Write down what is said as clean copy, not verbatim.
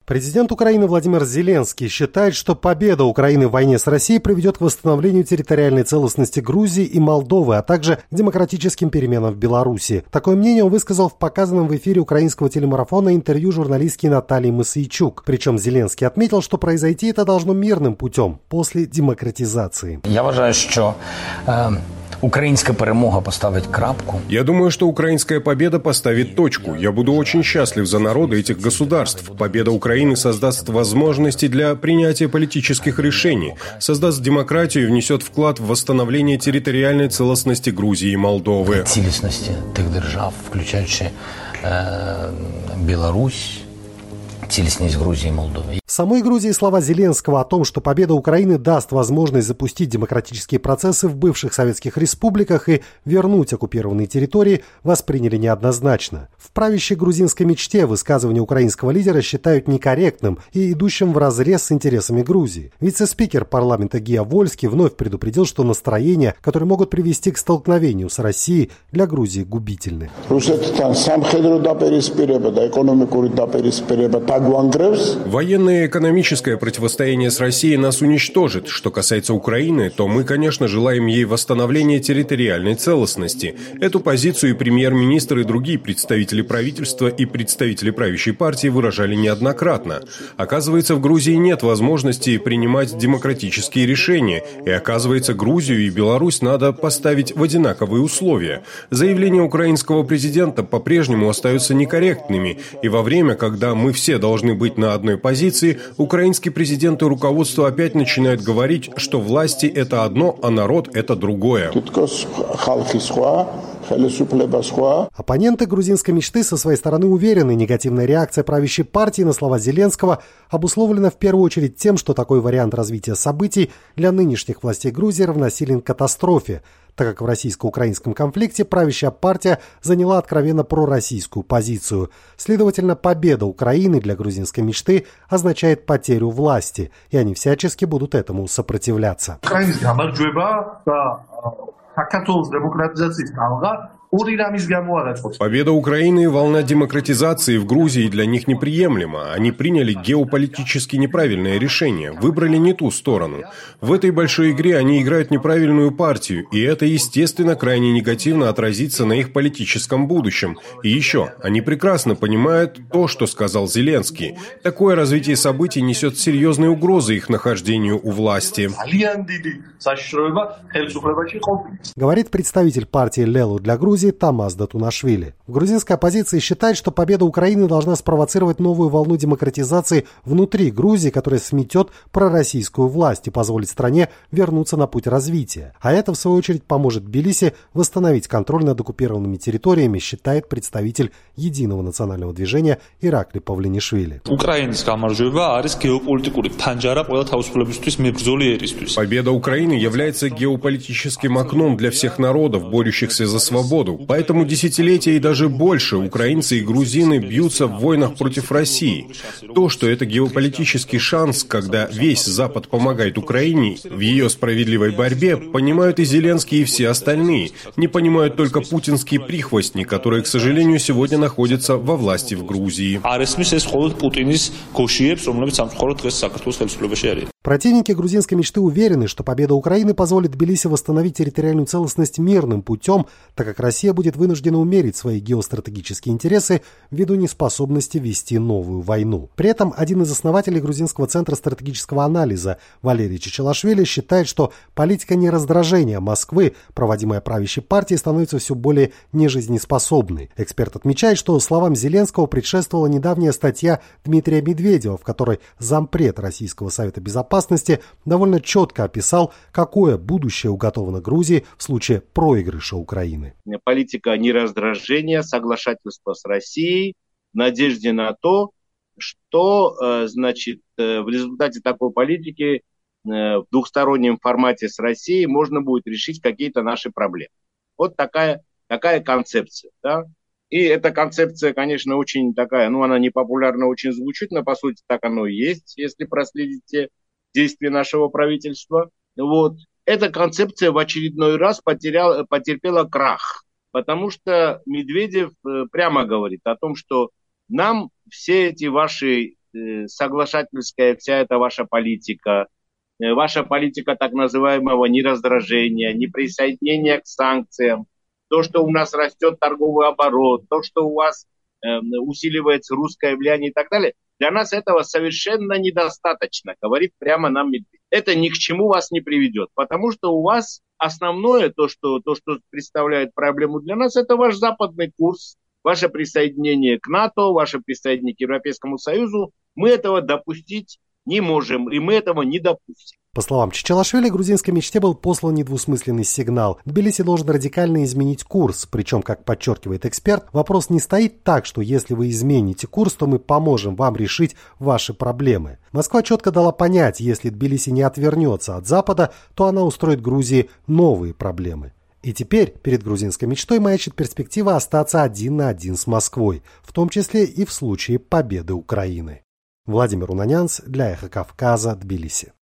Президент Украины Владимир Зеленский считает, что победа Украины в войне с Россией приведет к восстановлению территориальной целостности Грузии и Молдовы, а также к демократическим переменам в Беларуси. Такое мнение он высказал в показанном в эфире украинского телемарафона интервью журналистки Натальи Мосейчук. Причем Зеленский отметил, что произойти это должно мирным путем, после демократизации. Я вважаю, что украинская перемога поставит крапку. Я думаю, что украинская победа поставит точку. Я буду очень счастлив за народы этих государств. Победа Украины создаст возможности для принятия политических решений, создаст демократию и внесет вклад в восстановление территориальной целостности Грузии и Молдовы. Целостности тех держав, включающих Беларусь, целостность Грузии и Молдовы. В самой Грузии слова Зеленского о том, что победа Украины даст возможность запустить демократические процессы в бывших советских республиках и вернуть оккупированные территории, восприняли неоднозначно. В правящей грузинской мечте высказывание украинского лидера считают некорректным и идущим вразрез с интересами Грузии. Вице-спикер парламента Гия Вольский вновь предупредил, что настроения, которые могут привести к столкновению с Россией, для Грузии губительны. Военное и экономическое противостояние с Россией нас уничтожит. Что касается Украины, то мы, конечно, желаем ей восстановления территориальной целостности. Эту позицию и премьер-министр, и другие представители правительства и представители правящей партии выражали неоднократно. Оказывается, в Грузии нет возможности принимать демократические решения. И оказывается, Грузию и Беларусь надо поставить в одинаковые условия. Заявления украинского президента по-прежнему остаются некорректными. И во время, когда мы все должны быть на одной позиции, украинский президент и руководство опять начинают говорить, что власти – это одно, а народ – это другое. Оппоненты грузинской мечты со своей стороны уверены, негативная реакция правящей партии на слова Зеленского обусловлена в первую очередь тем, что такой вариант развития событий для нынешних властей Грузии равносилен катастрофе, так как в российско-украинском конфликте правящая партия заняла откровенно пророссийскую позицию. Следовательно, победа Украины для грузинской мечты означает потерю власти, и они всячески будут этому сопротивляться. Победа Украины и волна демократизации в Грузии для них неприемлема. Они приняли геополитически неправильное решение, выбрали не ту сторону. В этой большой игре они играют неправильную партию, и это, естественно, крайне негативно отразится на их политическом будущем. И еще, они прекрасно понимают то, что сказал Зеленский. Такое развитие событий несет серьезные угрозы их нахождению у власти. Говорит представитель партии «Лелу» для Грузии Тамас Датунашвили. В грузинской оппозиции считает, что победа Украины должна спровоцировать новую волну демократизации внутри Грузии, которая сметет пророссийскую власть и позволит стране вернуться на путь развития. А это, в свою очередь, поможет Тбилиси восстановить контроль над оккупированными территориями, считает представитель Единого национального движения Иракли Павлинишвили. Победа Украины является геополитическим окном для всех народов, борющихся за свободу. Поэтому десятилетия и даже больше украинцы и грузины бьются в войнах против России. То, что это геополитический шанс, когда весь Запад помогает Украине в ее справедливой борьбе, понимают и Зеленский, и все остальные. Не понимают только путинские прихвостни, которые, к сожалению, сегодня находятся во власти в Грузии. Противники грузинской мечты уверены, что победа Украины позволит Тбилиси восстановить территориальную целостность мирным путем, так как Россия будет вынуждена умерить свои геостратегические интересы ввиду неспособности вести новую войну. При этом один из основателей грузинского центра стратегического анализа Валерий Чичилашвили считает, что политика нераздражения Москвы, проводимая правящей партией, становится все более нежизнеспособной. Эксперт отмечает, что словам Зеленского предшествовала недавняя статья Дмитрия Медведева, в которой зампред Российского совета безопасности довольно четко описал, какое будущее уготовано Грузии в случае проигрыша Украины. Политика нераздражения, соглашательства с Россией в надежде на то, что в результате такой политики в двухстороннем формате с Россией можно будет решить какие-то наши проблемы. Вот такая концепция. Да? И эта концепция, конечно, очень такая, она непопулярно очень звучит, но по сути так оно и есть, если проследите действия нашего правительства. Вот. Эта концепция в очередной раз потерпела крах, потому что Медведев прямо говорит о том, что нам все эти ваши соглашательская вся эта ваша политика так называемого нераздражения, неприсоединения к санкциям, то, что у нас растет торговый оборот, то, что у вас усиливается русское влияние и так далее, для нас этого совершенно недостаточно, говорит прямо нам Медведев. Это ни к чему вас не приведет, потому что у вас основное, то, что представляет проблему для нас, это ваш западный курс, ваше присоединение к НАТО, ваше присоединение к Европейскому Союзу. Мы этого допустить не можем, и мы этого не допустим. По словам Чичилашвили, грузинской мечте был послан недвусмысленный сигнал. Тбилиси должен радикально изменить курс. Причем, как подчеркивает эксперт, вопрос не стоит так, что если вы измените курс, то мы поможем вам решить ваши проблемы. Москва четко дала понять, если Тбилиси не отвернется от Запада, то она устроит Грузии новые проблемы. И теперь перед грузинской мечтой маячит перспектива остаться 1 на 1 с Москвой, в том числе и в случае победы Украины. Владимир Унанянц для Эхо Кавказа, Тбилиси.